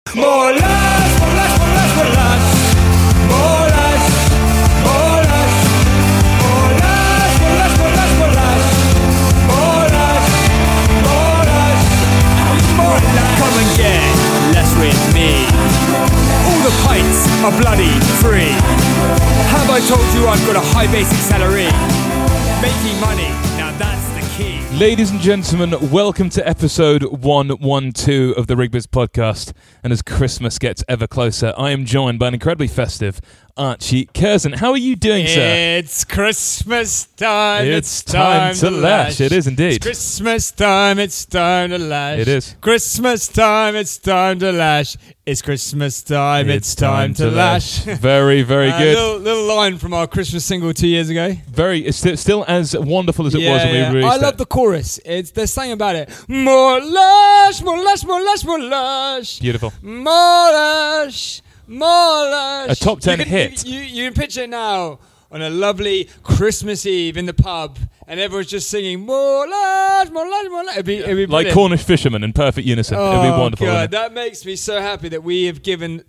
More lash, more lash, more lash, more lash. More lash, more lash. More lash, more lash, more lash, more lash. More lash, more lash, and more lash. Come and get less with me. All the pints are bloody free. Have I told you I've got a high basic salary? Making money, now that's the key. Ladies and gentlemen, welcome to episode 112 of the Rigbiz podcast. And as Christmas gets ever closer, I am joined by an incredibly festive Archie Curzon. How are you doing, sir? It's Christmas time. It's time to lash. It is indeed. It's Christmas time. It's time to lash. It is. Christmas time. It's time to lash. It's Christmas time. It's time to lash. Very, very good. Little line from our Christmas single 2 years ago. It's still as wonderful as it was when we released it. I love the chorus. There's something about it. More lash, more lash, more lash, more lash. Beautiful. More lash. More lash. A top 10 hit. You can picture it now on a lovely Christmas Eve in the pub, and everyone's just singing more lash, more lash, more lash. It'd be like brilliant. Cornish fishermen in perfect unison. It'd be wonderful. God, that makes me so happy that we have given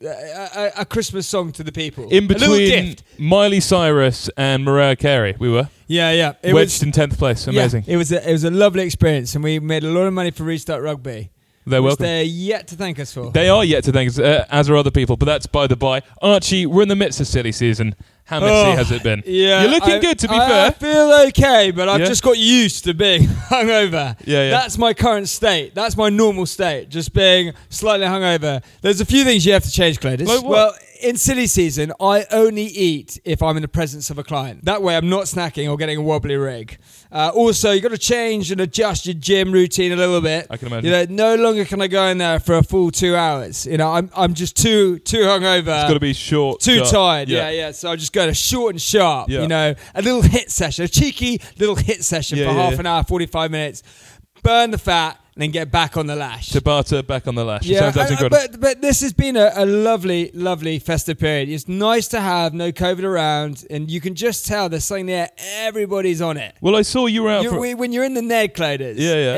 a Christmas song to the people. In a little between gift. Miley Cyrus and Mariah Carey, we were Yeah. wedged in 10th place. Amazing. Yeah, it was a lovely experience, and we made a lot of money for Restart Rugby. They're welcome. They're yet to thank us for. They are yet to thank us, as are other people, but that's by the by. Archie, we're in the midst of silly season. How messy has it been? Yeah, You're looking good, to be fair. I feel okay, but I've just got used to being hungover. Yeah. That's my current state. That's my normal state, just being slightly hungover. There's a few things you have to change, Cladis. Like what? Well, in silly season, I only eat if I'm in the presence of a client. That way I'm not snacking or getting a wobbly rig. Also, you've got to change and adjust your gym routine a little bit. I can imagine. No longer can I go in there for a full 2 hours. I'm just too hungover. It's got to be short. Too sharp. tired, yeah. So I just go to short and sharp, Yeah. a little hit session, a cheeky little hit session for half an hour, 45 minutes, burn the fat, and then get back on the lash. Tabata back on the lash. Yeah, Sounds incredible. but this has been a lovely, lovely festive period. It's nice to have no COVID around, and you can just tell there's something there. Everybody's on it. Well, I saw you were out When you're in the Ned Claders,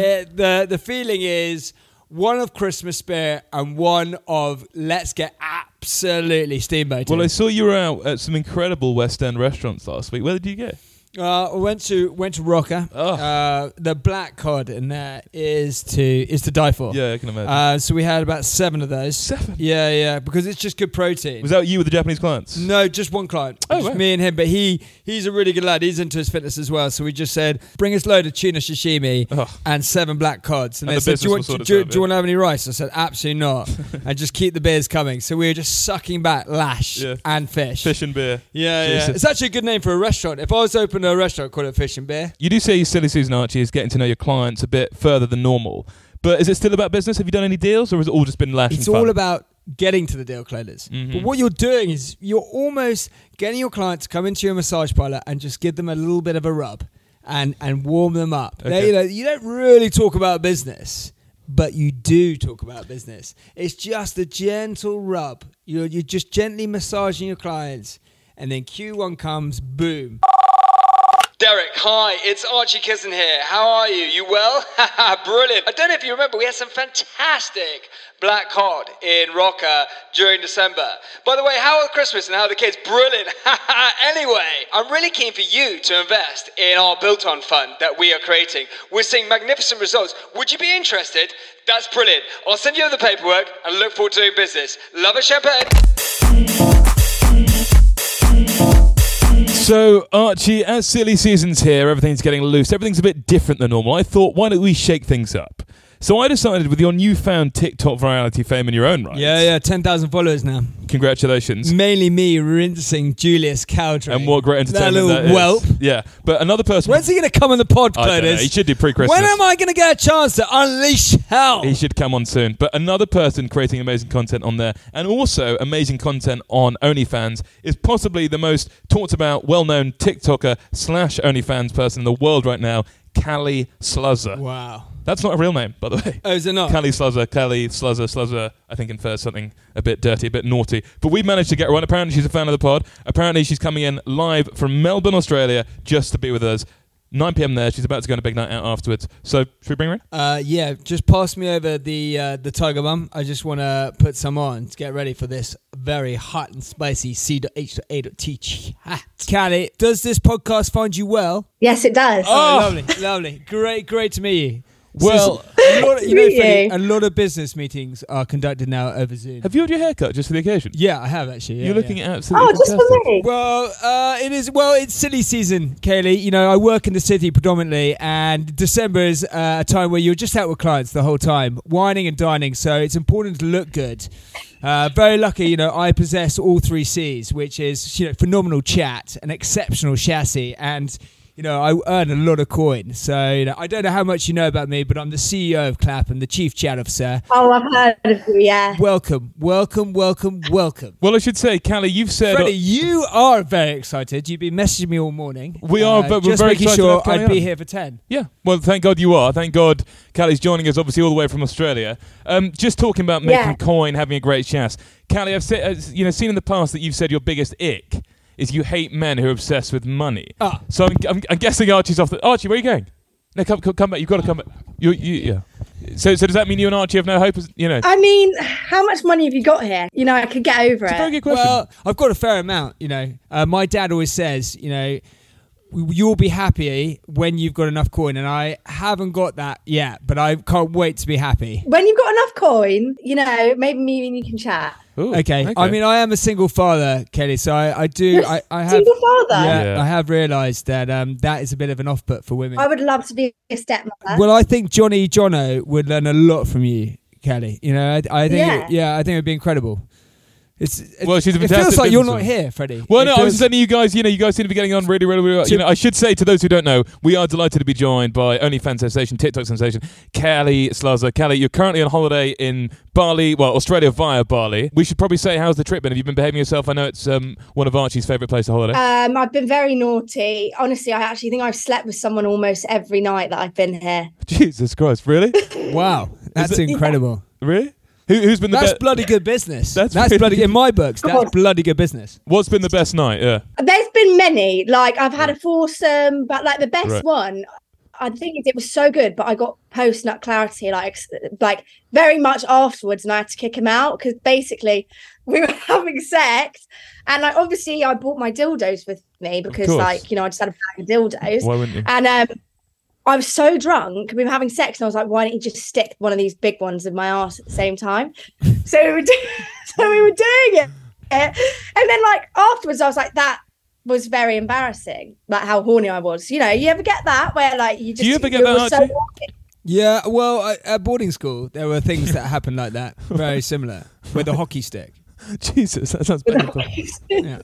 the feeling is one of Christmas spirit and one of let's get absolutely steamboated. Well, I saw you were out at some incredible West End restaurants last week. Where did you go? I went to Rocker. The black cod in there is to die for. Yeah, I can imagine. So we had about 7 of those. 7? Yeah, because it's just good protein. Was that you with the Japanese clients? No, just one client. Oh, just wow. me and him. But he's a really good lad. He's into his fitness as well. So we just said, bring us a load of tuna sashimi and 7 black cods. And they said, do you want to have any rice? I said, absolutely not. And just keep the beers coming. So we were just sucking back lash and fish. Fish and beer. Yeah. It's actually a good name for a restaurant. If I was to open a restaurant, I'd call it Fish and Beer. You do say your silly season, Archie, is getting to know your clients a bit further than normal. But is it still about business? Have you done any deals, or has it all just been lash and fun? It's all about getting to the deal, Claders. Mm-hmm. But what you're doing is you're almost getting your client to come into your massage parlour and just give them a little bit of a rub and warm them up. Okay. You don't really talk about business, but you do talk about business. It's just a gentle rub. You're just gently massaging your clients, and then Q1 comes, boom. Derek, hi, it's Archie Curzon here. How are you? You well? Brilliant. I don't know if you remember, we had some fantastic black cod in Rocker during December. By the way, how are Christmas and how are the kids? Brilliant. Anyway, I'm really keen for you to invest in our Built On fund that we are creating. We're seeing magnificent results. Would you be interested? That's brilliant. I'll send you the paperwork and look forward to doing business. Love and champagne. So, Archie, as silly season's here, everything's getting loose, everything's a bit different than normal. I thought, why don't we shake things up? So I decided, with your newfound TikTok virality fame in your own right. Yeah, 10,000 followers now. Congratulations. Mainly me rinsing Julius Cowdery. And what great entertainment that is. whelp. Yeah, but another person... When's he going to come on the pod, I don't know. Cladis? He should do pre-Christmas. When am I going to get a chance to unleash hell? He should come on soon. But another person creating amazing content on there, and also amazing content on OnlyFans, is possibly the most talked about, well-known TikToker / OnlyFans person in the world right now, Callie Sluzzer. Wow. That's not a real name, by the way. Oh, is it not? Callie Sluzzer, I think infers something a bit dirty, a bit naughty. But we've managed to get her on. Apparently she's a fan of the pod. Apparently she's coming in live from Melbourne, Australia, just to be with us. 9 p.m. there. She's about to go on a big night out afterwards. So should we bring her in? Yeah, just pass me over the Tiger Mum. I just want to put some on to get ready for this very hot and spicy C.H.A.T chat. Callie, does this podcast find you well? Yes, it does. Oh, lovely. Great to meet you. Well, Freddie, a lot of business meetings are conducted now over Zoom. have you had your hair cut just for the occasion? Yeah, I have actually. Yeah, You're looking absolutely just fantastic. for me. Well, it's silly season, Kaylee. You know, I work in the city predominantly, and December is a time where you're just out with clients the whole time, whining and dining. So it's important to look good. Very lucky, you know, I possess all 3 C's, which is, you know, phenomenal chat, an exceptional chassis, and you know, I earn a lot of coin. So, you know, I don't know how much you know about me, but I'm the CEO of Clap and the Chief Chat Officer. Oh, I've heard of you, yeah. Welcome. Well, I should say, Callie, you've said... Freddie, you are very excited. You've been messaging me all morning. We are, but we're just very making excited sure to have I'd Callie be on. here for 10. Yeah, well, thank God you are. Thank God Callie's joining us, obviously, all the way from Australia. Just talking about making coin, having a great chas. Callie, I've seen in the past that you've said your biggest ick is you hate men who are obsessed with money. So I'm guessing Archie's off the... Archie, where are you going? No, come back. You've got to come back. Yeah. So does that mean you and Archie have no hope? You know. I mean, how much money have you got here? You know, I could get over It's a very it. good question. Well, I've got a fair amount, you know. My dad always says, you know, you'll be happy when you've got enough coin, and I haven't got that yet, but I can't wait to be happy. When you've got enough coin, you know, maybe me and you can chat. Ooh, Okay. I mean, I am a single father, Kelly, so I have... Single father? Yeah, Yeah. I have realised that that is a bit of an off-put for women. I would love to be a stepmother. Well, I think Jono would learn a lot from you, Kelly. You know, I think, I think it'd be incredible. Well, she's a it fantastic feels like you're businesswoman. not here, Freddie. Well, It no, I was feels- just saying to you guys, you know, you guys seem to be getting on really, really, really well. You know, I should say to those who don't know, we are delighted to be joined by OnlyFans sensation, TikTok sensation, Callie Slaza. Callie, you're currently on holiday in Bali, well, Australia via Bali. We should probably say, how's the trip been? Have you been behaving yourself? I know it's one of Archie's favourite places to holiday. I've been very naughty. Honestly, I actually think I've slept with someone almost every night that I've been here. Jesus Christ, really? Wow, that's incredible. Really? Who's been the That's best? bloody good business. That's That's really bloody, in my books, Come that's on. bloody good business. What's been the best night? Yeah. There's been many. Like, I've had a foursome, but like the best Right. one, I think it was so good, but I got post-nut clarity like very much afterwards, and I had to kick him out because basically we were having sex, and like obviously I brought my dildos with me because course. like, you know, I just had a bag of dildos. Why wouldn't you? And I was so drunk, we were having sex, and I was like, why don't you just stick one of these big ones in my ass at the same time? So we were doing it. And then like afterwards, I was like, that was very embarrassing, like how horny I was. You know, you ever get that where like you just... Do you ever get were that, so Archie? horny? Yeah, well, at boarding school, there were things that happened like that, very similar, with a hockey stick. Jesus, that sounds painful. Yeah.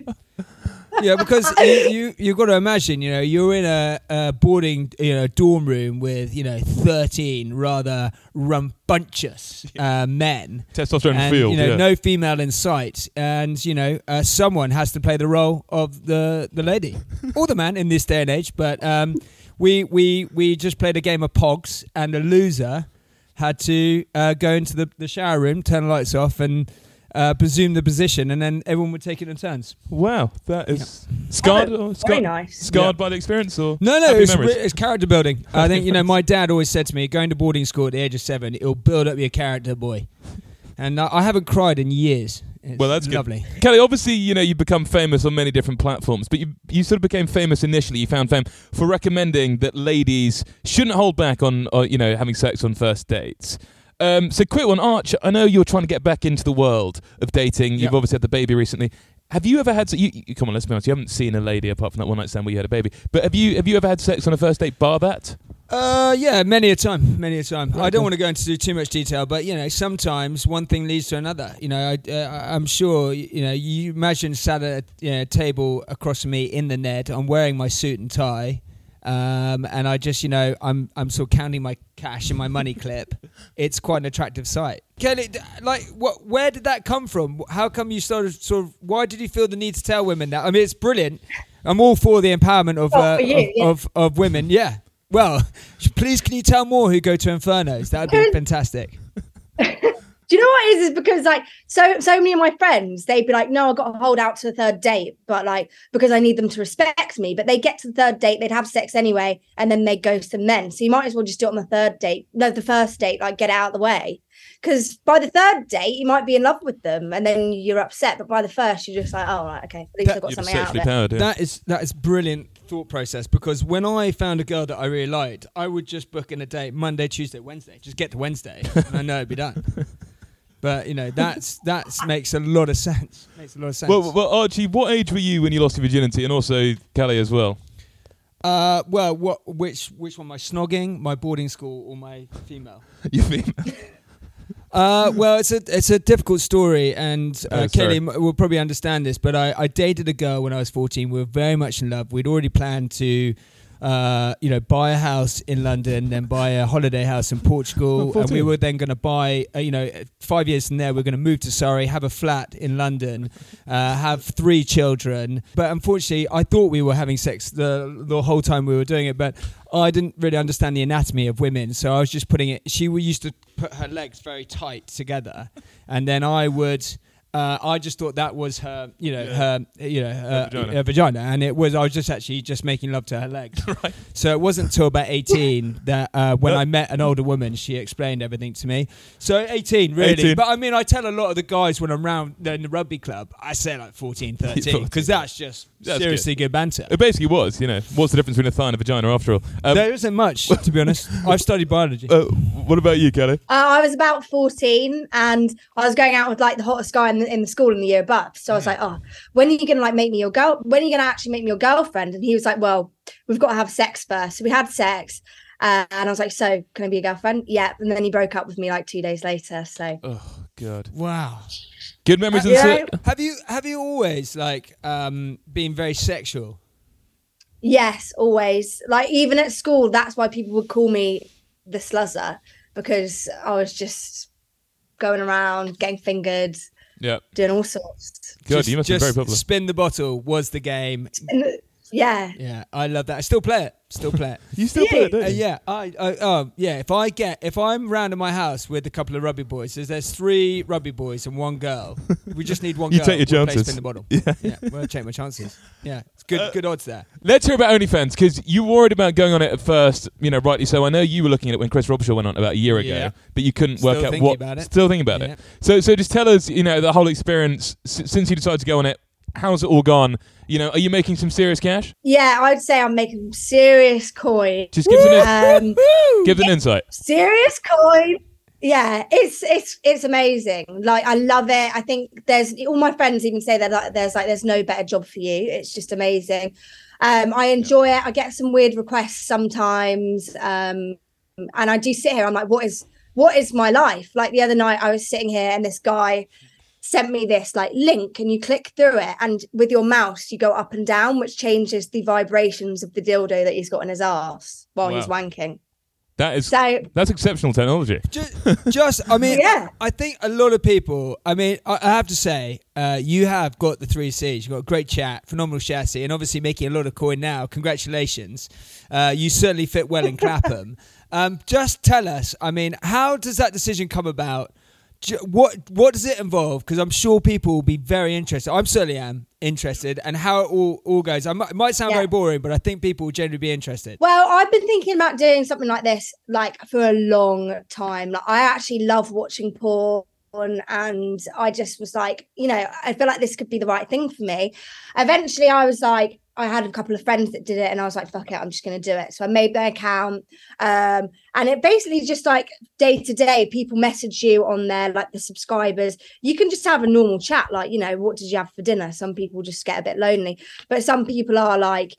Yeah, because you've got to imagine, you know, you're in a boarding, you know, dorm room with, you know, 13 rather rambunctious men. Testosterone And, field, you know, yeah. no female in sight, and you know, someone has to play the role of the lady or the man in this day and age. But we just played a game of Pogs, and the loser had to go into the shower room, turn the lights off, and presume the position, and then everyone would take it in turns. Wow, that is scarred. Oh, or very nice. Scarred by the experience, or No, happy it's memories? it's character building. I think, you know, my dad always said to me, going to boarding school at the age of 7, it'll build up your character, boy. And I haven't cried in years. It's Well, that's lovely. good. Kelly, obviously, you know, you've become famous on many different platforms, but you sort of became famous initially. You found fame for recommending that ladies shouldn't hold back on, you know, having sex on first dates. So quick one, Arch, I know you're trying to get back into the world of dating. You've Yep. obviously had the baby recently. Have you ever had... you come on, let's be honest. You haven't seen a lady apart from that one night stand where you had a baby. But have you ever had sex on a first date bar that? Yeah, many a time. I Okay. don't want to go into too much detail, but you know, sometimes one thing leads to another. You know, I'm sure. You know, you imagine sat at a table across from me in the Ned. I'm wearing my suit and tie, and I just, you know, I'm sort of counting my cash in my money clip. It's quite an attractive sight. Kelly, like, where did that come from? How come you started why did you feel the need to tell women that? I mean, it's brilliant. I'm all for the empowerment of Oh, for you, yeah. of women. Yeah. Well, please, can you tell more who go to Infernos? That would be fantastic. Do you know what it is? Is because like so many of my friends, they'd be like, no, I've got to hold out to the third date, but like because I need them to respect me. But they get to the third date, they'd have sex anyway, and then they ghost them then. So you might as well just do it on the third date. No, the first date, like get it out of the way. Because by the third date, you might be in love with them, and then you're upset. But by the first, you're just like, oh, right, okay, at least I got something out of it. Powered, yeah. That is brilliant thought process, because when I found a girl that I really liked, I would just book in a date Monday, Tuesday, Wednesday. Just get to Wednesday, and I know it'd be done. But you know, that makes a lot of sense. Well, Archie, what age were you when you lost your virginity, and also Callie as well? Which one? My snogging, my boarding school, or my female? Your female. Well, it's a difficult story, and Kelly will probably understand this. But I dated a girl when I was 14. We were very much in love. We'd already planned to, buy a house in London, then buy a holiday house in Portugal, and we were then going to buy, 5 years from there, we're going to move to Surrey, have a flat in London, have 3 children. But unfortunately, I thought we were having sex the whole time we were doing it, but I didn't really understand the anatomy of women, so I was just putting it. She used to put her legs very tight together, and then I would. I just thought that was her, her vagina, and I was just making love to her legs. Right. So it wasn't until about 18 that when I met an older woman, she explained everything to me. So 18, really. 18. But I mean, I tell a lot of the guys when I'm around in the rugby club, I say like 14, 13, because that's seriously good banter. It basically was, what's the difference between a thigh and a vagina after all? There isn't much, to be honest. I've studied biology. What about you, Kelly? I was about 14, and I was going out with like the hottest guy in the school in the year above. So I was like, oh, when are you gonna make me your girl? When are you gonna actually make me your girlfriend? And he was like, well, we've got to have sex first. So we had sex, and I was like, so can I be your girlfriend? Yeah. And then he broke up with me like 2 days later. So oh god, wow. Good memories. Have you always been very sexual? Yes, always. Like even at school, that's why people would call me the sluzzer, because I was just going around getting fingered, doing all sorts. God, you must be very popular. Spin the bottle was the game. Yeah, I love that. I still play it. You still play it, don't you? Yeah. If I'm round at my house with a couple of rugby boys, there's 3 rugby boys and 1 girl. We just need one girl. You take your chances. Spin the bottle. Yeah, we'll take my chances. Yeah, it's good odds there. Let's hear about OnlyFans, because you were worried about going on it at first. Rightly so. I know you were looking at it when Chris Robshaw went on about a year ago, but you couldn't work out what. Still thinking about it. So just tell us, the whole experience since you decided to go on it. How's it all gone? Are you making some serious cash? Yeah, I'd say I'm making serious coin. Just give us an insight. Serious coin. Yeah, it's amazing. Like I love it. I think there's all my friends even say that there's no better job for you. It's just amazing. I enjoy it. I get some weird requests sometimes, and I do sit here. I'm like, what is my life? Like the other night, I was sitting here and this guy sent me this like link, and you click through it, and with your mouse you go up and down, which changes the vibrations of the dildo that he's got in his arse while he's wanking. That's exceptional technology. I think a lot of people, I have to say, you have got the 3 C's. You've got a great chat, phenomenal chassis, and obviously making a lot of coin now. Congratulations. You certainly fit well in Clapham. Just tell us, how does that decision come about? What does it involve? Because I'm sure people will be very interested. I certainly am interested, and how it all goes. It might sound very boring, but I think people will generally be interested. Well, I've been thinking about doing something like this for a long time. Like I actually love watching porn, and I just was like, I feel like this could be the right thing for me. Eventually, I was like, I had a couple of friends that did it, and I was like, fuck it, I'm just going to do it. So I made my account. And it basically just like day to day, people message you on there, like the subscribers. You can just have a normal chat, like, what did you have for dinner? Some people just get a bit lonely, but some people are like,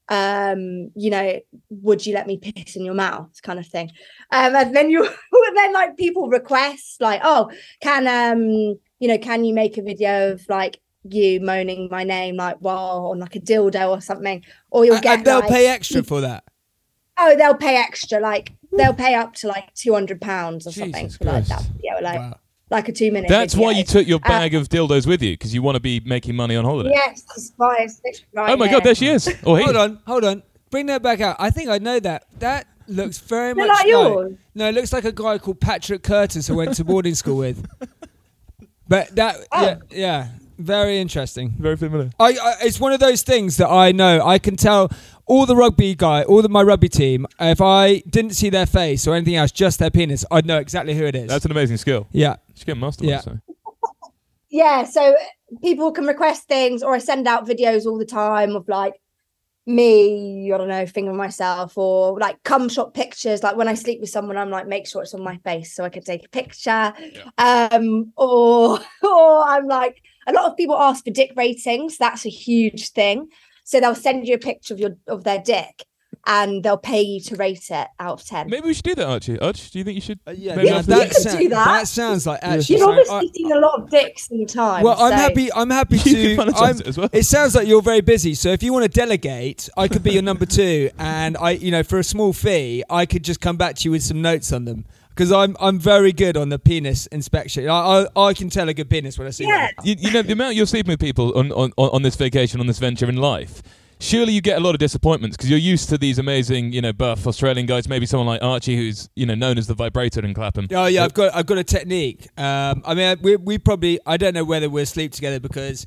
would you let me piss in your mouth kind of thing. And then like people request like, oh, can you make a video of like you moaning my name like while on like a dildo or something, or you'll get and they'll pay extra for that. Oh, they'll pay extra, like they'll pay up to like £200 or something for like that. Yeah, like a 2 minute. That's video. Why you took your bag of dildos with you, because you want to be making money on holiday. Yes, right. Oh my God, there she is. Hold on, bring that back out. I think I know that looks very They're much like yours. No, it looks like a guy called Patrick Curtis I went to boarding school with. But that, yeah, very interesting. Very familiar. It's one of those things that I know. I can tell all my rugby team, if I didn't see their face or anything else, just their penis, I'd know exactly who it is. That's an amazing skill. Yeah. You should get master. Yeah. Yeah, so people can request things, or I send out videos all the time of like me, I don't know, fingering myself, or like cum shot pictures. Like when I sleep with someone, I'm like, make sure it's on my face so I can take a picture. Yeah. Or I'm like, a lot of people ask for dick ratings. That's a huge thing. So they'll send you a picture of their dick, and they'll pay you to rate it out of 10. Maybe we should do that, Archie. Archie, do you think you should? Yeah, you could do that. That sounds like actually. You've obviously seen a lot of dicks in time. Well, I'm happy. I'm happy to. As well. It sounds like you're very busy. So if you want to delegate, I could be your number 2, and for a small fee, I could just come back to you with some notes on them. Because I'm very good on the penis inspection. I can tell a good penis when I see one. You know, the amount you're sleeping with people on this vacation, on this venture in life, surely you get a lot of disappointments because you're used to these amazing, buff Australian guys, maybe someone like Archie who's, known as the vibrator in Clapham. Oh, yeah, I've got a technique. We probably, I don't know whether we'll sleep together because,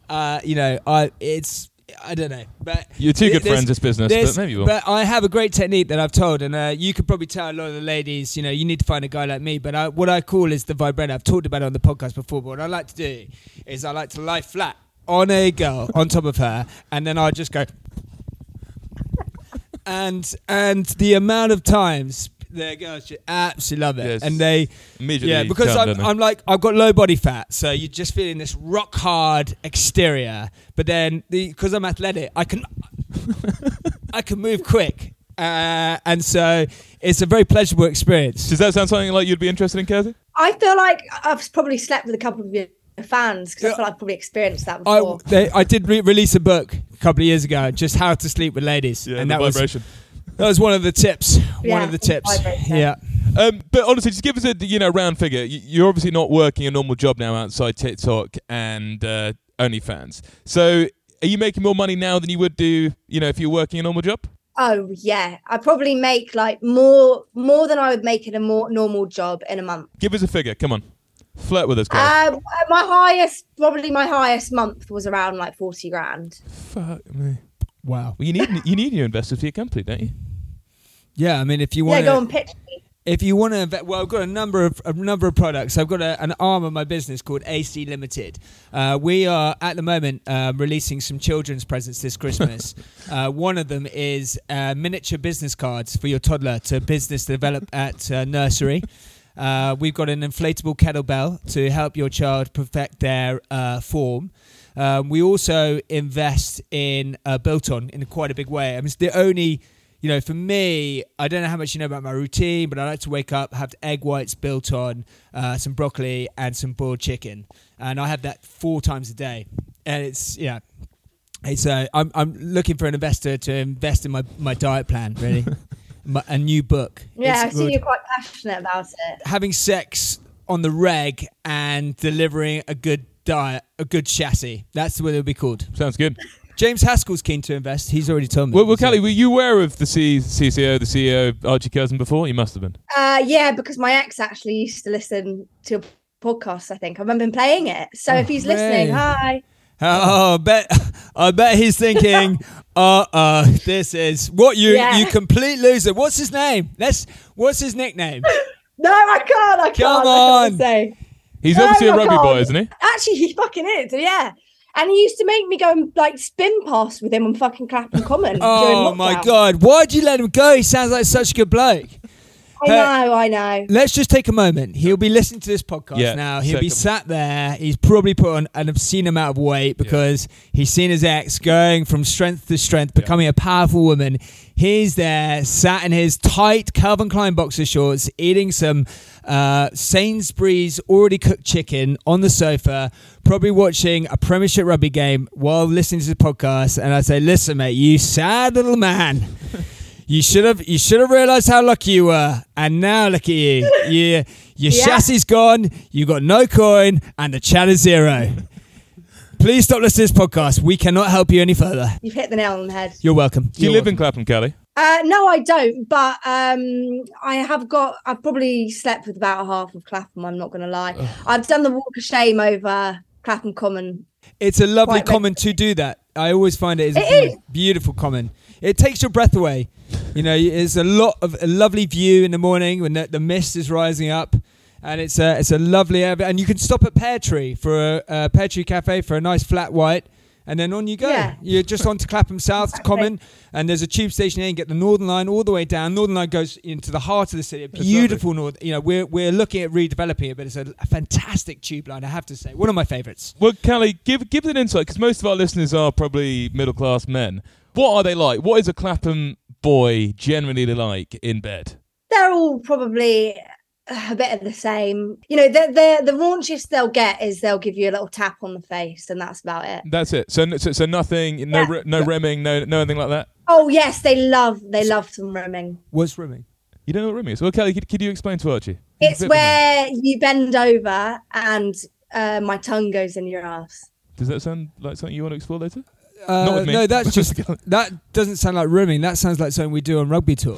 I don't know, but you're too good friends this business, but maybe you will. But I have a great technique that I've told, and you could probably tell a lot of the ladies, you need to find a guy like me. But what I call is the vibrator. I've talked about it on the podcast before, but what I like to do is I like to lie flat on a girl on top of her, and then I just go, and the amount of times the girls just absolutely love it, and they immediately because I'm like, I've got low body fat, so you're just feeling this rock hard exterior, but then because I'm athletic, I can move quick, and so it's a very pleasurable experience. Does that sound something like you'd be interested in, Kirsty? I feel like I've probably slept with a couple of your fans because I feel like I've probably experienced that before. I did release a book a couple of years ago, just how to sleep with ladies, and that vibration. That was one of the tips. Yeah. But honestly, just give us a round figure. You're obviously not working a normal job now outside TikTok and OnlyFans. So are you making more money now than you would do, if you're working a normal job? Oh yeah, I probably make like more than I would make in a more normal job in a month. Give us a figure. Come on, flirt with us, guys. My highest month was around like 40 grand. Fuck me. Wow. Well, you need new investors for your company, don't you? Yeah, I mean, if you want go and pitch me. If you want to invest, well, I've got a number of products. I've got an arm of my business called AC Limited. We are at the moment releasing some children's presents this Christmas. One of them is miniature business cards for your toddler to business develop at nursery. We've got an inflatable kettlebell to help your child perfect their form. We also invest in Biltong in quite a big way. I mean, it's the only, for me, I don't know how much you know about my routine, but I like to wake up, have egg whites built on, some broccoli and some boiled chicken. And I have that 4 times a day. And I'm looking for an investor to invest in my diet plan, really. A new book. Yeah, I've seen you're quite passionate about it. Having sex on the reg and delivering a good diet, a good chassis. That's what it would be called. Sounds good. James Haskell's keen to invest. He's already told me. Well, Callie, were you aware of the CCO, the CEO, Archie Curzon before? You must have been. Yeah, because my ex actually used to listen to podcasts, I think. I remember him playing it. So if he's listening, hi. Oh, I bet he's thinking, this is what you complete loser. What's his name? What's his nickname? No, I can't. Come on. Say. He's obviously a rugby boy, isn't he? Actually, he fucking is, yeah. And he used to make me go and like spin past with him on fucking Clapham Common. Oh my God. Why'd you let him go? He sounds like such a good bloke. I know. Let's just take a moment. He'll be listening to this podcast now. He'll be sat there. He's probably put on an obscene amount of weight because he's seen his ex going from strength to strength, becoming a powerful woman. He's there, sat in his tight Calvin Klein boxer shorts, eating some Sainsbury's already cooked chicken on the sofa, probably watching a Premiership rugby game while listening to the podcast. And I say, listen, mate, you sad little man. You should have realised how lucky you were, and now look at you. Your chassis gone, you got no coin, and the chat is zero. Please stop listening to this podcast. We cannot help you any further. You've hit the nail on the head. You're welcome. Do you live in Clapham, Callie? No, I don't. But I've probably slept with about half of Clapham. I'm not going to lie. I've done the walk of shame over Clapham Common. It's a lovely common to do that. I always find it is a beautiful common. It takes your breath away. You know, it's a lovely view in the morning when the mist is rising up, and it's a lovely area. And you can stop at Pear Tree for a Pear Tree Cafe for a nice flat white. And then on you go. Yeah. You're just on to Clapham South Common, and there's a tube station here. You get the Northern Line all the way down. Northern Line goes into the heart of the city. Beautiful north. You know, we're looking at redeveloping it, but it's a fantastic tube line, I have to say. One of my favourites. Well, Callie, give it an insight, because most of our listeners are probably middle class men. What are they like? What is a Clapham boy generally like in bed? They're all probably a bit of the same. You know, the raunchiest they'll get is they'll give you a little tap on the face, and that's about it. That's it. So nothing, no rimming, no anything like that. Oh yes, they love some rimming. What's rimming? You don't know what rimming is? Well, Callie, could you explain to Archie? It's where you bend over and my tongue goes in your ass. Does that sound like something you want to explore later? Not with me. No, that's just that doesn't sound like rimming. That sounds like something we do on rugby tour.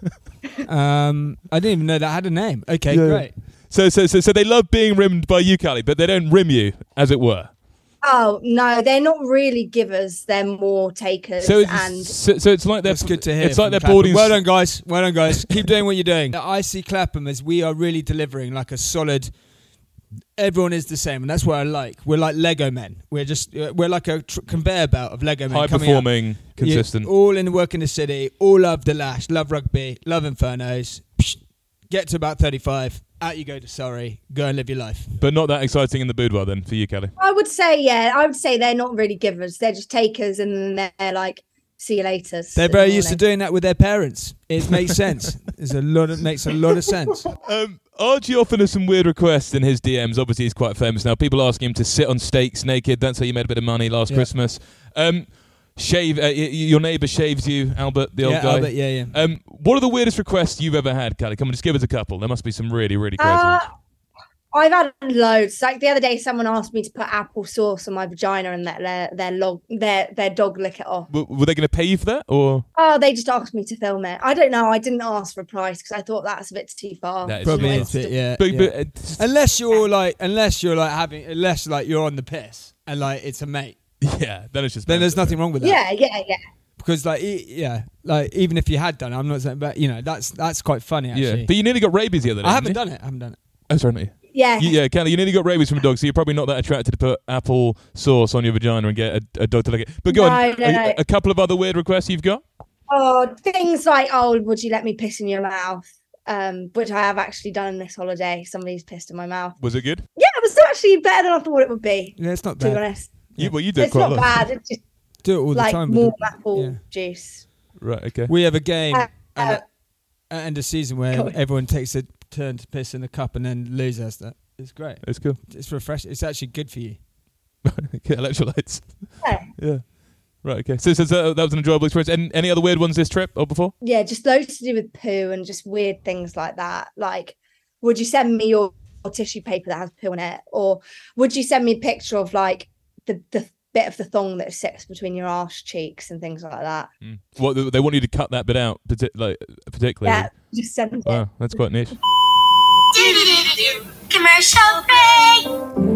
I didn't even know that had a name. Okay, great. So they love being rimmed by you, Callie, but they don't rim you, as it were. Oh no, they're not really givers. They're more takers. So it's like that's good to hear. It's like they're boarding. Well done, guys. Keep doing what you're doing. I see Clapham as we are really delivering like a solid. Everyone is the same, and that's what I like. We're like Lego men. We're like a conveyor belt of Lego men. High performing, consistent. All in the work in the city. All love the lash. Love rugby. Love Infernos. Get to about 35. Out you go to Surrey. Go and live your life. But not that exciting in the boudoir then for you, Callie. I would say they're not really givers. They're just takers, and then they're like, see you later. They're very used to doing that with their parents. It makes sense. Makes a lot of sense. Archie offered us some weird requests in his DMs. Obviously, he's quite famous now. People asking him to sit on steaks naked. That's how you made a bit of money last Christmas. Shave. Your neighbour shaves you, Albert, the old guy. Albert, yeah. What are the weirdest requests you've ever had, Callie? Come on, just give us a couple. There must be some really, really crazy ones. I've had loads. Like the other day, someone asked me to put apple sauce on my vagina and let their dog lick it off. Were they going to pay you for that, or? Oh, they just asked me to film it. I don't know. I didn't ask for a price because I thought that's a bit too far. That is probably a bit, yeah. But unless you're like you're on the piss and like it's a mate. Yeah, then it's just. Then there's nothing wrong with that. Yeah. Because like even if you had done it, I'm not saying, but you know that's quite funny actually. Yeah, but you nearly got rabies the other day. I haven't done it. Oh, sorry, not you. Yeah, Callie, you nearly got rabies from a dog, so you're probably not that attracted to put apple sauce on your vagina and get a dog to lick it. But go on, a couple of other weird requests you've got? Oh, things like, would you let me piss in your mouth? Which I have actually done this holiday. Somebody's pissed in my mouth. Was it good? Yeah, it was actually better than I thought it would be. Yeah, it's not bad. To be honest. You did it's quite not a lot. bad. It's just do it all the like time. Warm apple juice. Right, okay. We have a game at end of season where everyone takes a turn to piss in the cup and then loses that. It's great. It's cool. It's refreshing. It's actually good for you. Get electrolytes. Yeah. Right, okay. So that was an enjoyable experience. And any other weird ones this trip or before? Yeah, just loads to do with poo and just weird things like that. Like, would you send me your tissue paper that has poo in it? Or would you send me a picture of like the bit of the thong that sits between your arse cheeks and things like that? What, they want you to cut that bit out, particularly? Yeah, just send it. Wow, that's quite niche. Commercial break.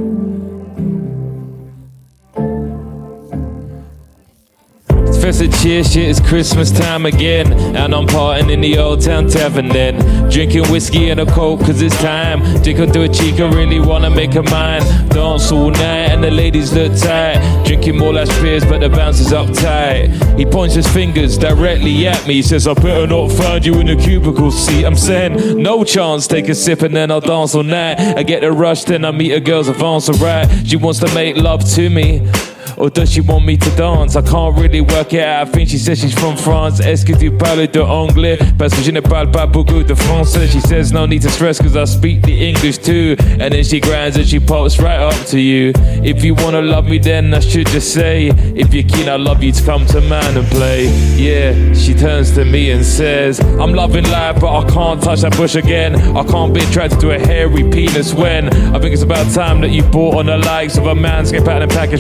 Festive cheer shit, it's Christmas time again, and I'm partying in the old town tavern then, drinking whiskey and a coke cause it's time. Dick onto a cheek, I really wanna make her mine. Dance all night and the ladies look tight, drinking more less beers but the bouncer's uptight. He points his fingers directly at me, he says I better not find you in a cubicle seat. I'm saying no chance, take a sip and then I'll dance all night. I get a rush then I meet a girl's advance, alright. She wants to make love to me, or does she want me to dance? I can't really work it out. I think she says she's from France. Est-ce que tu parles d'anglais? Parce que je ne parle pas beaucoup de français. She says no need to stress cause I speak the English too. And then she grinds and she pops right up to you. If you wanna love me then I should just say, if you're keen I'd love you to come to man and play. Yeah, she turns to me and says, I'm loving life but I can't touch that bush again. I can't be attracted to a hairy penis when I think it's about time that you bought on the likes of a Manscaped pattern package for your ball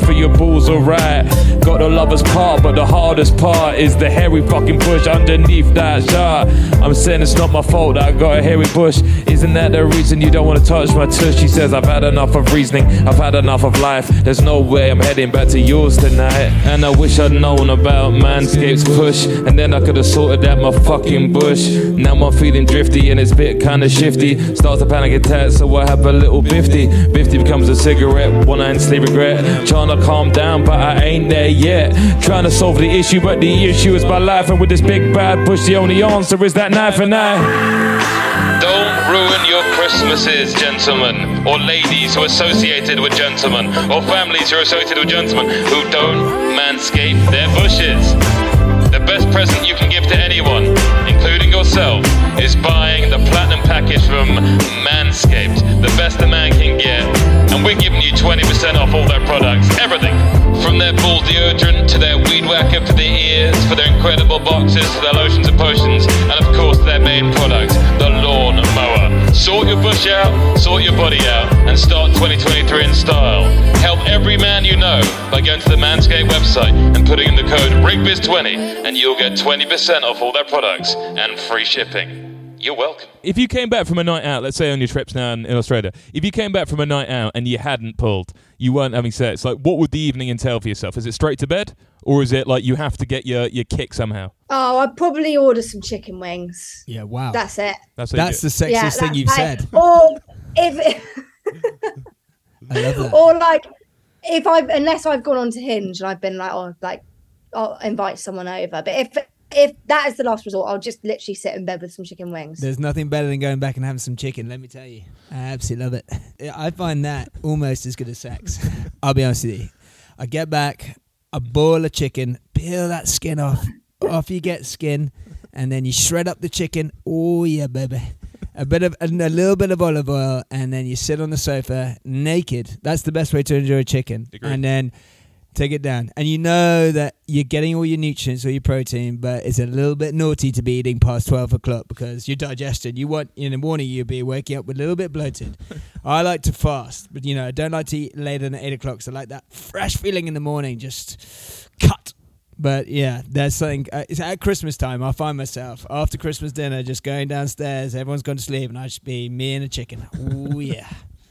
rules alright. Got the lover's part, but the hardest part is the hairy fucking bush underneath that shot. I'm saying it's not my fault that I got a hairy bush. Isn't that the reason you don't want to touch my tush? She says I've had enough of reasoning, I've had enough of life. There's no way I'm heading back to yours tonight. And I wish I'd known about Manscaped's push, and then I could have sorted out my fucking bush. Now I'm feeling drifty and it's a bit kinda shifty. Starts a panic attack, so I have a little bifty. Bifty becomes a cigarette, one I instantly regret. Trying to calm down, but I ain't there yet. Trying to solve the issue, but the issue is my life. And with this big bad push, the only answer is that knife and knife. Don't ruin your Christmases, gentlemen, or ladies who are associated with gentlemen, or families who are associated with gentlemen who don't manscape their bushes. The best present you can give to anyone, including yourself, is buying the platinum package from Manscaped, the best a man can get. And we're giving you 20% off all their products, everything. From their ball deodorant to their weed whacker for their ears, for their incredible boxes, to their lotions and potions, and of course their main product, the lawn mower. Sort your bush out, sort your body out, and start 2023 in style. Help every man you know by going to the Manscaped website and putting in the code RIGBIZ20, and you'll get 20% off all their products and free shipping. You're welcome. If you came back from a night out, let's say on your trips now in Australia, if you came back from a night out and you hadn't pulled, you weren't having sex, like what would the evening entail for yourself? Is it straight to bed, or is it like you have to get your kick somehow? Oh, I'd probably order some chicken wings. Yeah, wow. That's it. That's the sexiest thing you've said. Or if I love that. or like unless I've gone on to Hinge and I've been like, I'll invite someone over. But if that is the last resort, I'll just literally sit in bed with some chicken wings. There's nothing better than going back and having some chicken, let me tell you. I absolutely love it. I find that almost as good as sex. I'll be honest with you. I get back, I boil a chicken, peel that skin off. Off you get skin, and then you shred up the chicken. Oh yeah, baby. A little bit of olive oil, and then you sit on the sofa naked. That's the best way to enjoy chicken. Agreed. And then take it down. And you know that you're getting all your nutrients or your protein, but it's a little bit naughty to be eating past 12 o'clock because your digestion, in the morning you'll be waking up with a little bit bloated. I like to fast, but I don't like to eat later than 8 o'clock. So I like that fresh feeling in the morning, just cut. But yeah, there's something, it's at Christmas time, I find myself after Christmas dinner just going downstairs, everyone's gone to sleep, and I just be me and a chicken. Oh yeah.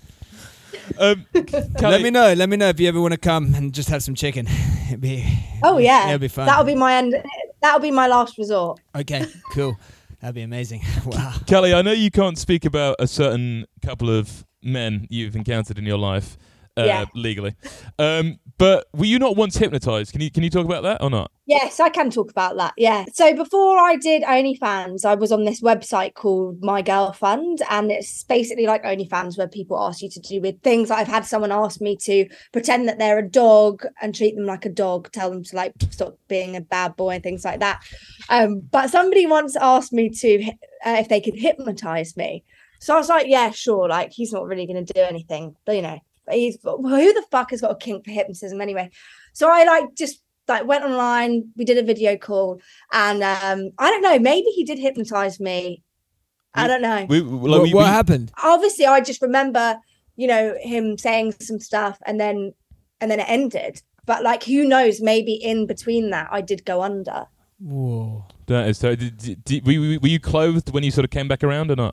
Let me know if you ever want to come and just have some chicken. It'll be fun. That'll be my last resort. Okay, cool. That'd be amazing. Wow. Kelly, I know you can't speak about a certain couple of men you've encountered in your life legally, but were you not once hypnotized? Can you talk about that or not? Yes, I can talk about that. Yeah. So before I did OnlyFans, I was on this website called My Girl Fund, and it's basically like OnlyFans where people ask you to do with things. I've had someone ask me to pretend that they're a dog and treat them like a dog, tell them to like stop being a bad boy and things like that. But somebody once asked me to if they could hypnotize me. So I was like, yeah, sure. Like he's not really going to do anything, but who the fuck has got a kink for hypnotism anyway? So I went online, we did a video call, and I don't know, maybe he did hypnotize me. I don't know. What happened? Obviously, I just remember, him saying some stuff, and then it ended. But like, who knows? Maybe in between that, I did go under. Whoa. That is so. Were you clothed when you sort of came back around or not?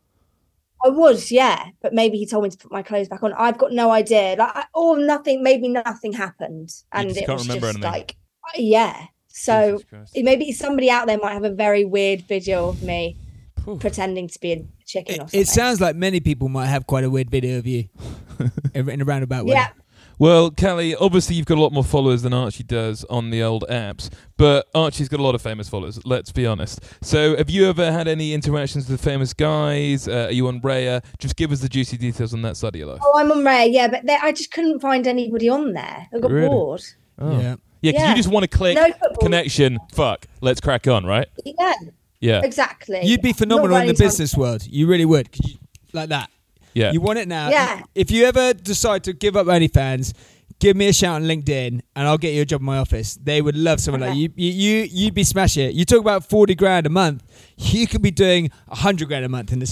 I was, yeah, but maybe he told me to put my clothes back on. I've got no idea. Nothing. Maybe nothing happened, and it was just anything. Like, yeah. So maybe somebody out there might have a very weird video of me pretending to be a chicken or something. It sounds like many people might have quite a weird video of you in a roundabout way. Yeah. Well, Kelly, obviously you've got a lot more followers than Archie does on the old apps, but Archie's got a lot of famous followers, let's be honest. So have you ever had any interactions with famous guys? Are you on Raya? Just give us the juicy details on that side of your life. Oh, I'm on Raya, yeah, but I just couldn't find anybody on there. I got bored. Oh. Yeah. Yeah, because you just want to click, connection, fuck, let's crack on, right? Yeah. Yeah. Exactly. You'd be phenomenal in the business world. You really would. Like that. Yeah. You want it now. Yeah. If you ever decide to give up OnlyFans, give me a shout on LinkedIn and I'll get you a job in my office. They would love someone like you. You'd be smashing it. You talk about 40 grand a month. You could be doing 100 grand a month in the city.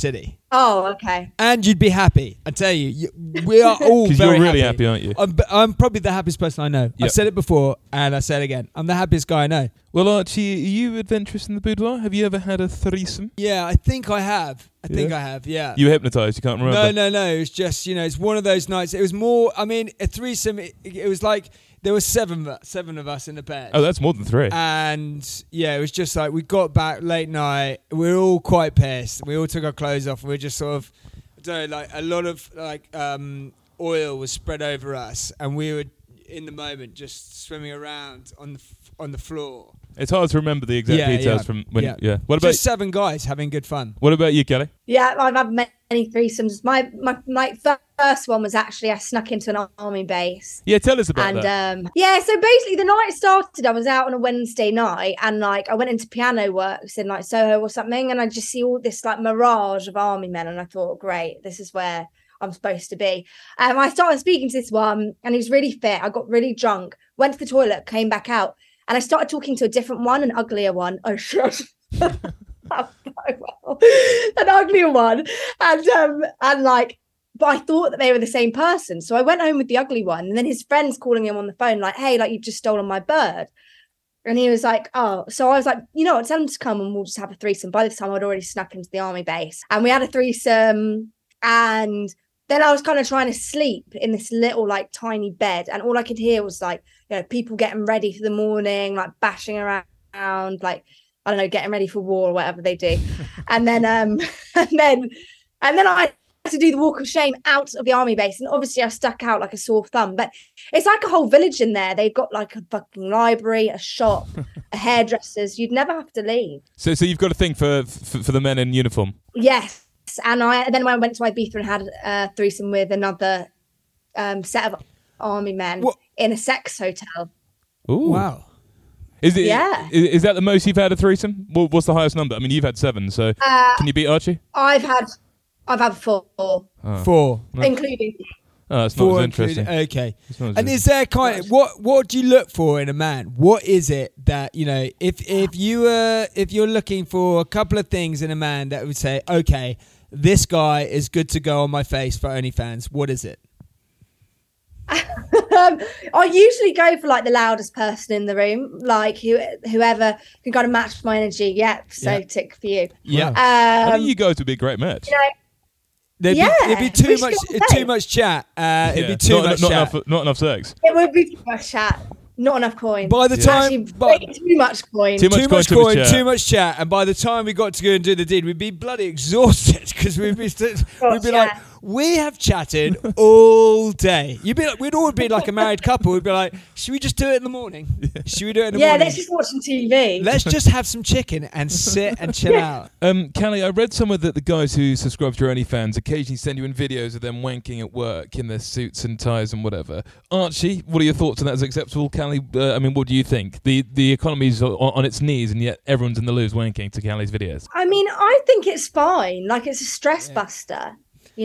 Oh, okay. And you'd be happy. I tell you, we are all Because very you're really happy, aren't you? I'm probably the happiest person I know. Yep. I've said it before, and I say it again. I'm the happiest guy I know. Well, Archie, are you adventurous in the boudoir? Have you ever had a threesome? Yeah, I think I have. Yeah. You were hypnotised, you can't remember? No. It's just, it's one of those nights. It was more, a threesome, it was like there were seven of us in the bed. Oh, that's more than 3. And yeah, it was just like we got back late night. We were all quite pissed. We all took our clothes off. We were just sort of, I don't know, like a lot of oil was spread over us, and we were in the moment just swimming around on the floor. It's hard to remember the exact details from when. Yeah. What about just 7 guys having good fun? What about you, Kelly? Yeah, I've had many threesomes. My first one was actually I snuck into an army base. Yeah, tell us about that. And so basically the night started, I was out on a Wednesday night, and like I went into piano works in like Soho or something, and I just see all this like mirage of army men, and I thought, great, this is where I'm supposed to be. I started speaking to this one, and he was really fit. I got really drunk, went to the toilet, came back out, and I started talking to a different one, an uglier one. Oh shit. An uglier one. And like, but I thought that they were the same person. So I went home with the ugly one, and then his friend's calling him on the phone, like, hey, like, you've just stolen my bird. And he was like, oh, so I was like, you know what, tell him to come and we'll just have a threesome. By this time I'd already snuck into the army base, and we had a threesome, and then I was kind of trying to sleep in this little like tiny bed, and all I could hear was like, people getting ready for the morning, like bashing around, like, I don't know, getting ready for war or whatever they do. And then and then I had to do the walk of shame out of the army base, and obviously I stuck out like a sore thumb. But it's like a whole village in there. They've got like a fucking library, a shop, a hairdressers. You'd never have to leave. So you've got a thing for the men in uniform. Yes. And then when I went to Ibiza and had a threesome with another set of army men in a sex hotel. Ooh. Wow. Is it? Yeah. Is that the most you've had a threesome? What's the highest number? I mean, you've had 7, so can you beat Archie? I've had 4. Oh. 4. Including. Oh, it's not as interesting. Okay. Not And is there kind of what do you look for in a man? What is it that if you're looking for a couple of things in a man that would say, okay, this guy is good to go on my face for OnlyFans? What is it? I usually go for like the loudest person in the room, like whoever can kind of match my energy. Yep, so tick for you. Yeah. I think you guys would be a great match. It'd be too much chat. It'd be too much chat. Not enough sex. It would be too much chat. Not enough coin. By the time, Actually, way too much coin. Too much coin, too much chat, and by the time we got to go and do the deed, we'd be bloody exhausted because we'd be like, we have chatted all day. We'd all be like a married couple. We'd be like, should we just do it in the morning? Should we do it in the morning? Yeah, let's just watch some TV. Let's just have some chicken and sit and chill out. Callie, I read somewhere that the guys who subscribe to your OnlyFans occasionally send you in videos of them wanking at work in their suits and ties and whatever. Archie, what are your thoughts on that? Is it acceptable? Callie, I mean, what do you think? The economy's on its knees, and yet everyone's in the loose wanking to Callie's videos. I mean, I think it's fine. Like, it's a stress buster,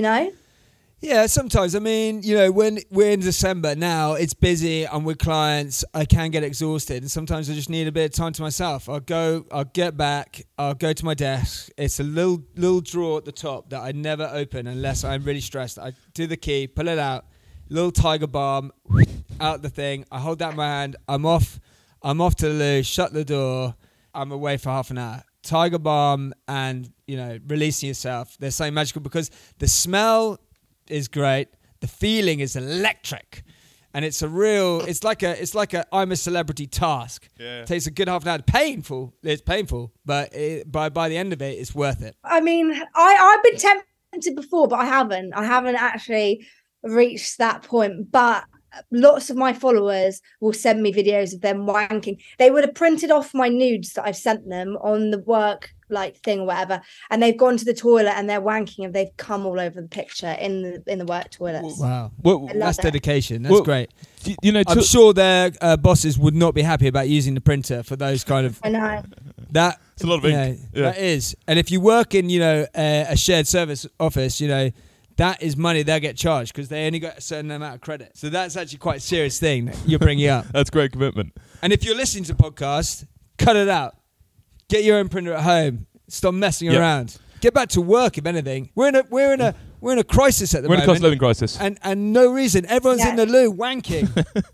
Yeah, sometimes. I mean, when we're in December now, it's busy. I'm with clients. I can get exhausted, and sometimes I just need a bit of time to myself. I'll get back. I'll go to my desk. It's a little drawer at the top that I never open unless I'm really stressed. I do the key, pull it out, little tiger balm, out the thing. I hold that in my hand. I'm off to the loo. Shut the door. I'm away for half an hour. Tiger balm and releasing yourself. They're so magical because the smell is great. The feeling is electric, and it's like a I'm a celebrity task. Yeah. It takes a good half an hour. It's painful, but by the end of it, it's worth it. I mean, I've been tempted before, but I haven't actually reached that point. But lots of my followers will send me videos of them wanking. They would have printed off my nudes that I've sent them on the work thing or whatever, and they've gone to the toilet and they're wanking and they've come all over the picture in the work toilets. Wow, that's dedication. That's great. I'm sure their bosses would not be happy about using the printer for those kind of. I know. That it's a lot of ink. That is, and if you work in a shared service office, that is money they'll get charged because they only got a certain amount of credit. So that's actually quite a serious thing that you're bringing up. That's great commitment. And if you're listening to the podcast, cut it out. Get your own printer at home. Stop messing around. Get back to work, if anything. We're in a crisis at the We're in a moment. cost of living crisis. And no reason. Everyone's in the loo wanking.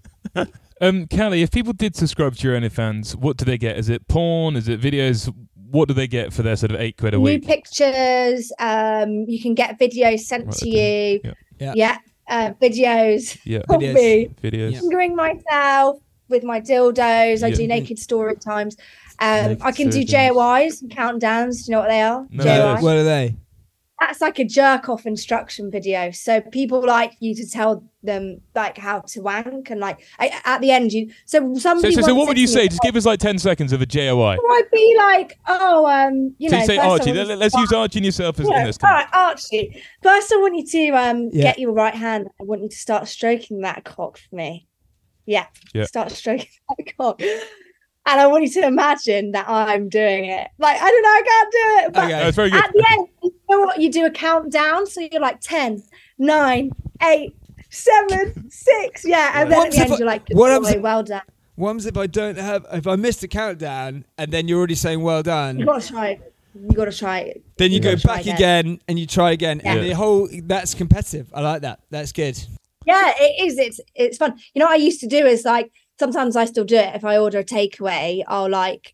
Callie, if people did subscribe to your OnlyFans, what do they get? Is it porn? Is it videos? What do they get for their sort of £8 a New week? pictures. You can get videos sent to you. Yeah. Videos Yeah. of me Videos. fingering myself with my dildos. I Yeah. do naked story times. Naked I can do story JOIs and countdowns. Do you know what they are? No. JOIs. What are they? That's like a jerk off instruction video. So people like you to tell them like how to wank and like at the end you. So somebody. So once what said would you to say? me, Just give us like 10 seconds of a JOI. I'd be like, you So know. you say first I Archie. want you to Let's use Archie and yourself as in this. all right, Archie. First, I want you to get your right hand. I want you to start stroking that cock for me. Yeah. Start stroking that cock. And I want you to imagine that I'm doing it. Like, I don't know, I can't do it. But Okay. That's very good. at the end, you know what? You do a countdown. So you're like 10, 9, 8, 7, 6. Yeah. And then What at the end, if you're like, what good happens- boy, well done. What happens if I missed the countdown and then you're already saying well done? You got to try it. You got to try it. Then you go gotta try back again and you try again. Yeah. And that's competitive. I like that. That's good. Yeah, it is. It's fun. You know what I used to do is like, sometimes I still do it. If I order a takeaway, I'll like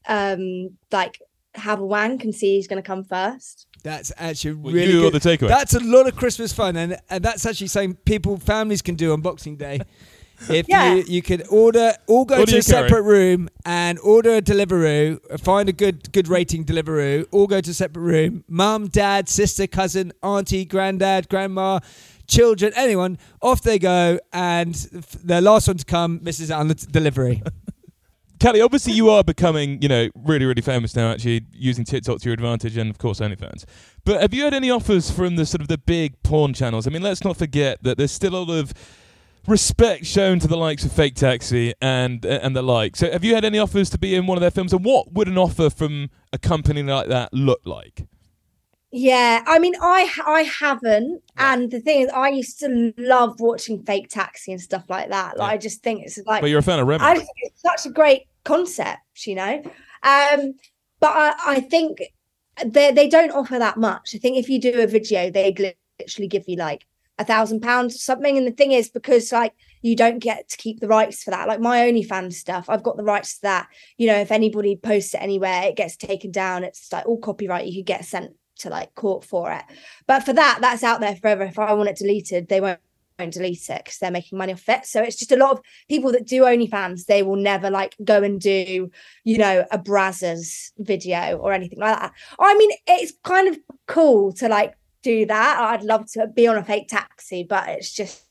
have a wank and see who's going to come first. That's actually Well, really you good. or the takeaway? That's a lot of Christmas fun, and that's actually something families can do on Boxing Day. If you could all go Order to your a separate room and order a Deliveroo, find a good rating Deliveroo, all go to a separate room. Mum, dad, sister, cousin, auntie, granddad, grandma, children, anyone, off they go, and the last one to come misses out on the delivery. Callie, obviously you are becoming, really, really famous now, actually using TikTok to your advantage and, of course, OnlyFans. But have you had any offers from the big porn channels? I mean, let's not forget that there's still a lot of respect shown to the likes of Fake Taxi and the like. So have you had any offers to be in one of their films? And what would an offer from a company like that look like? Yeah, I mean, I haven't. And the thing is, I used to love watching Fake Taxi and stuff like that. Like, I just think it's like... But you're a fan of Remy. I just think it's such a great concept, But I think they don't offer that much. I think if you do a video, they literally give you like £1,000 or something. And the thing is, because like you don't get to keep the rights for that. Like my OnlyFans stuff, I've got the rights to that. If anybody posts it anywhere, it gets taken down. It's like all copyright. You could get sent to like court for it. But for that's out there forever. If I want it deleted, they won't delete it because they're making money off it. So it's just a lot of people that do OnlyFans, they will never like go and do, a Brazzers video or anything like that. I mean, it's kind of cool to like do that. I'd love to be on a Fake Taxi, but it's just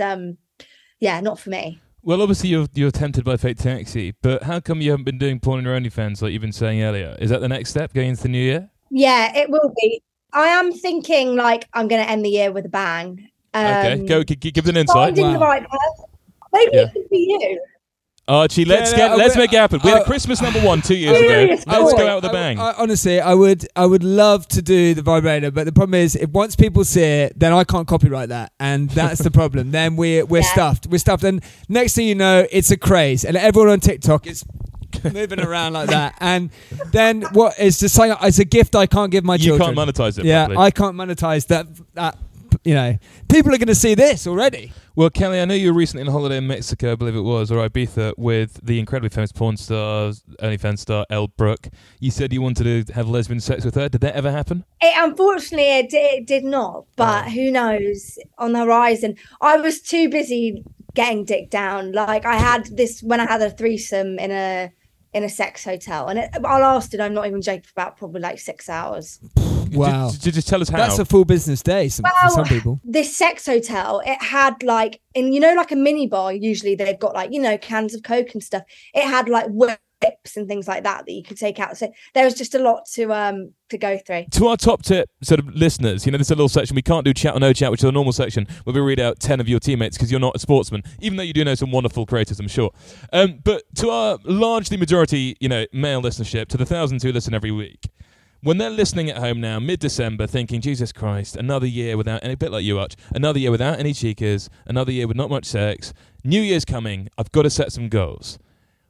not for me. Well, obviously you're tempted by Fake Taxi, but how come you haven't been doing porn on your OnlyFans like you've been saying earlier? Is that the next step going into the new year? Yeah, it will be. I am thinking like I'm going to end the year with a bang. Okay, give an insight. Finding the right person. Maybe it could be you. Archie, let's make it happen. We had a Christmas #1 2 years ago. Let's go out with a bang. Honestly, I would love to do the vibrator, but the problem is, if once people see it, then I can't copyright that, and that's the problem. Then we're stuffed. We're stuffed, and next thing you know, it's a craze, and everyone on TikTok is moving around like that. And then what is just saying? It's a gift I can't give my children. You can't monetize it. Yeah, probably. I can't monetize that. People are going to see this already. Well, Kelly, I know you were recently on holiday in Mexico, I believe it was, or Ibiza, with the incredibly famous porn star, OnlyFans star, Elle Brooke. You said you wanted to have lesbian sex with her. Did that ever happen? Unfortunately, it did not. But who knows? On the horizon. I was too busy getting dick down. Like I had when I had a threesome in a sex hotel, and I lasted, I'm not even joking, for about probably like 6 hours. Wow. Just tell us how. That's a full business day for some people. This sex hotel, it had like, like a mini bar, usually they've got like, cans of Coke and stuff. It had like whips and things like that you could take out. So there was just a lot to go through. To our top tip sort of listeners, there's a little section. We can't do chat or no chat, which is a normal section where we read out 10 of your teammates because you're not a sportsman, even though you do know some wonderful creators, I'm sure. But to our largely majority, male listenership, to the thousands who listen every week, when they're listening at home now, mid-December, thinking, Jesus Christ, another year without any, a bit like you, Arch, another year without any cheekers, another year with not much sex, New Year's coming, I've got to set some goals.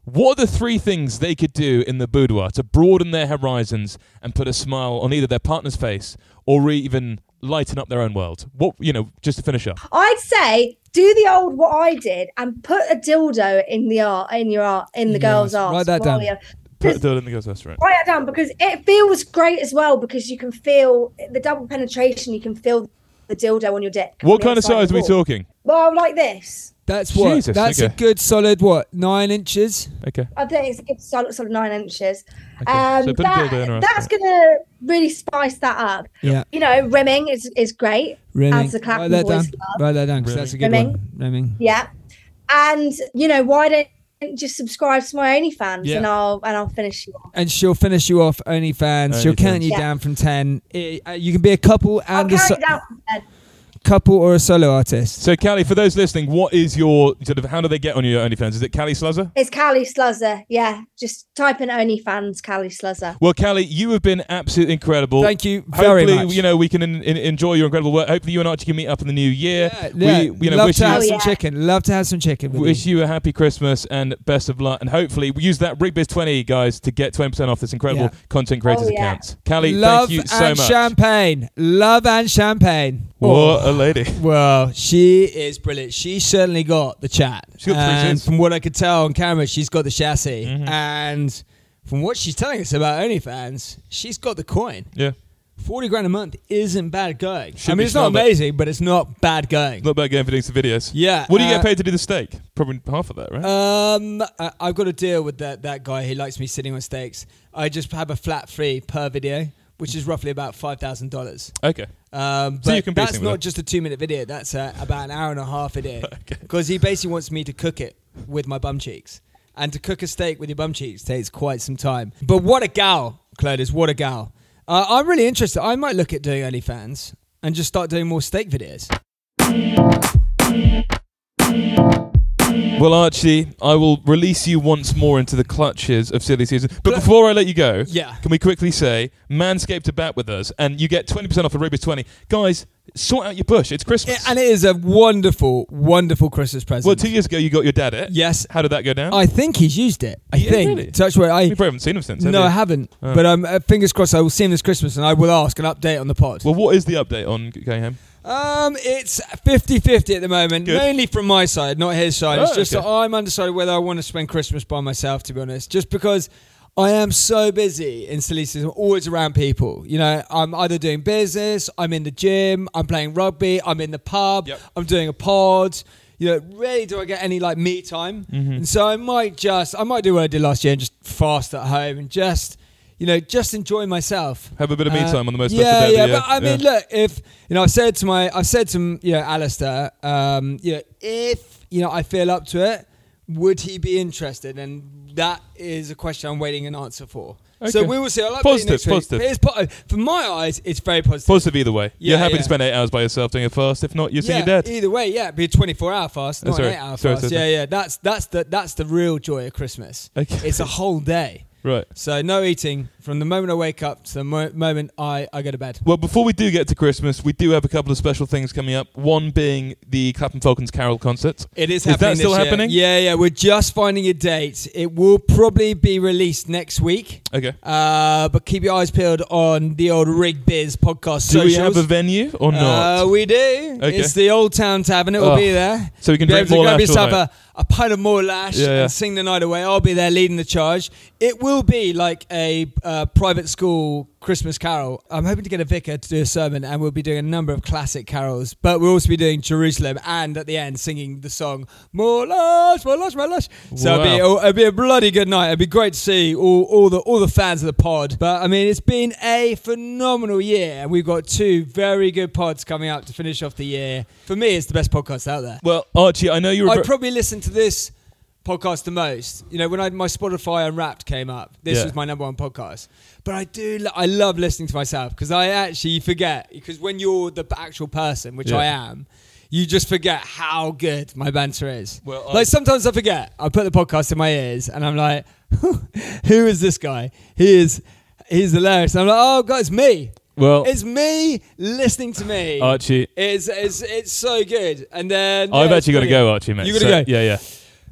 What are the 3 things they could do in the boudoir to broaden their horizons and put a smile on either their partner's face or even lighten up their own world? What, just to finish up. I'd say do the old what I did and put a dildo in the girl's arse. Write that down. Put it in the girl's arse, right? Write that down, because it feels great as well, because you can feel the double penetration. You can feel the dildo on your dick. What kind of size are we talking? Well, like this. That's what? Jesus, That's okay. a good solid, 9 inches? Okay. I think it's a good solid 9 inches. Okay. So put a dildo in her ass. That's going to really spice that up. Yeah. Rimming is great. Rimming. As the Clapham Write that boys down. love. Write that down, because that's a good Rimming. one. Rimming. Yeah. And, why don't you just subscribe to my OnlyFans, Yeah. and I'll finish you off. And she'll finish you off OnlyFans. She'll count you Yeah. down from 10. You can be a couple I'll and count it down from 10. couple or a solo artist. So, Callie, for those listening, what is your how do they get on your OnlyFans? Is it Callie Sluzzer? It's Callie Sluzzer. Yeah. Just type in OnlyFans, Callie Sluzzer. Well, Callie, you have been absolutely incredible. Thank you very Hopefully, much. we can enjoy your incredible work. Hopefully, you and Archie can meet up in the new year. Yeah, We, love wish to you have Oh, some yeah. chicken. Love to have some chicken. With wish you. you a happy Christmas and best of luck. And hopefully, we use that RigBiz20, guys, to get 20% off this incredible Yeah. content creators Oh, yeah. accounts. Callie, Love thank you so and much. champagne. Love and champagne. What a lady. Well, she is brilliant. She certainly got the chat. She got the three And tits. from what I could tell on camera, she's got the chassis. Mhm. And from what she's telling us about OnlyFans, she's got the coin. Yeah. 40 grand a month isn't bad going. Should I be mean, it's not smelled it. amazing, but it's not bad going. Not bad going for doing some videos. Yeah. What do you get paid to do the steak? Probably half of that, right? I've got a deal with that guy who likes me sitting on steaks. I just have a flat fee per video, which is roughly about $5,000. Okay. But you can beat that's him with not it. just a 2-minute video. That's about an hour and a half video. Okay. Because he basically wants me to cook it with my bum cheeks. And to cook a steak with your bum cheeks takes quite some time. But what a gal, Clodis, what a gal. I'm really interested. I might look at doing OnlyFans and just start doing more steak videos. Well, Archie, I will release you once more into the clutches of silly season. But before I let you go, Yeah. can we quickly say, Manscaped are back with us, and you get 20% off of RigBiz20. Guys, sort out your bush. It's Christmas. And it is a wonderful, wonderful Christmas present. Well, 2 years ago, you got your dad it. Yes. How did that go down? I think he's used it. I Yeah, think. really? Touch wood. We probably haven't seen him since, have No, you? I haven't. Oh. But fingers crossed, I will see him this Christmas, and I will ask an update on the pod. Well, what is the update on going home? It's 50-50 at the moment, Good. mainly from my side, not his side. Oh, It's just okay. that I'm undecided whether I want to spend Christmas by myself, to be honest, just because I am so busy in silly season, always around people. You know, I'm either doing business, I'm in the gym, I'm playing rugby, I'm in the pub, Yep. I'm doing a pod. You know, rarely do I get any like me time. Mm-hmm. And so I might do what I did last year and just fast at home and just enjoy myself. Have a bit of me time on the most Yeah, special day of the yeah. year. But I mean, look, if I've said to Alistair, if I feel up to it, would he be interested? And that is a question I'm waiting an answer for. So Okay. we will see. I'll update Positive, you next week. positive. But it's from my eyes, it's very positive. Positive either way. You're Yeah, happy yeah. to spend 8 hours by yourself doing a fast. If not, you'll see Yeah, your dad. either way, yeah, it'd be a 24-hour fast, not sorry. an 8-hour Sorry, fast. sorry. Yeah. That's the real joy of Christmas. Okay. It's a whole day. Right. So no eating from the moment I wake up to the moment I go to bed. Well, before we do get to Christmas, we do have a couple of special things coming up. One being the Clapham Falcons Carol concert. It is that happening. still this year. happening? Yeah. We're just finding a date. It will probably be released next week. Okay. But keep your eyes peeled on the old Rig Biz podcast Do we socials. have a venue or not? We do. Okay. It's the Old Town Tavern. It will Oh. be there. So we can Be drink able to more grab lash all yourself night. a pint of more lash Yeah, yeah. and sing the night away. I'll be there leading the charge. It will be like a private school Christmas carol. I'm hoping to get a vicar to do a sermon, and we'll be doing a number of classic carols. But we'll also be doing Jerusalem, and at the end singing the song "More Lash, More Lash, More Lash." So it'll be a bloody good night. It'd be great to see all the fans of the pod. But I mean, it's been a phenomenal year, and we've got 2 very good pods coming up to finish off the year. For me, it's the best podcast out there. Well, Archie, I know you're I'd probably listen to this podcast the most. You know, when my Spotify Unwrapped came up, this was my number 1 podcast. But I love listening to myself because I actually forget, because when you're the actual person, which I am, you just forget how good my banter is. Well, like sometimes I forget. I put the podcast in my ears and I'm like, who is this guy? He's hilarious. And I'm like, oh God, it's me. Well, It's me listening to me. Archie, It's so good. And then I've it's actually got to brilliant. go, Archie, mate. You gotta go. Yeah.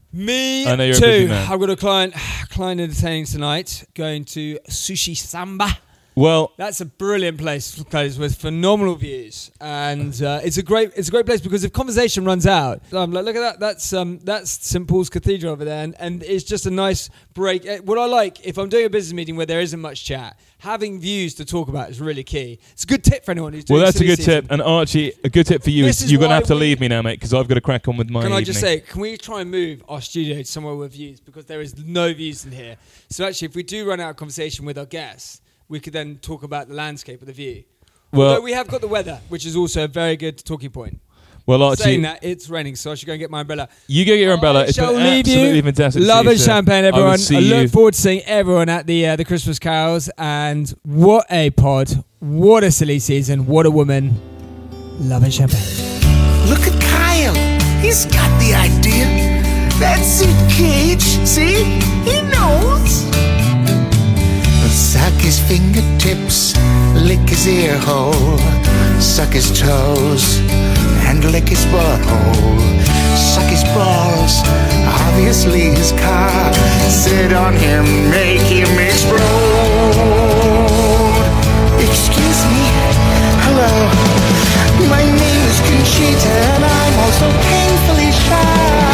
Me I know you're a busy too. man. I've got a client entertaining tonight, going to Sushi Samba. Well, That's a brilliant place with phenomenal views, and it's a great place because if conversation runs out, I'm like, look at that, that's St Paul's Cathedral over there, and it's just a nice break. What I like, if I'm doing a business meeting where there isn't much chat, having views to talk about is really key. It's a good tip for anyone who's doing. well, that's a silly good season. tip. And Archie, a good tip for you This is is you're going to why have to we- leave me now, mate, because I've got to crack on with my Can I evening. just say, can we try and move our studio to somewhere with views, because there is no views in here. So actually, if we do run out of conversation with our guests, we could then talk about the landscape of the view. Well- Although we have got the weather, which is also a very good talking point. Well, Archie, Saying that, it's raining, so I should go and get my umbrella. you go get your umbrella. I It's shall been leave absolutely you. fantastic. to Love see you, and sir. champagne, I will everyone. see I you. look forward to seeing everyone at the Christmas carols. And what a pod. What a silly season. What a woman. Love and champagne. Look at Kyle. He's got the idea. That's it, Cage. See? He knows. Suck his fingertips, lick his ear hole, suck his toes, and lick his butthole. Suck his balls, obviously his cock. Sit on him, make him explode. Excuse me. Hello. My name is Conchita, and I'm also painfully shy.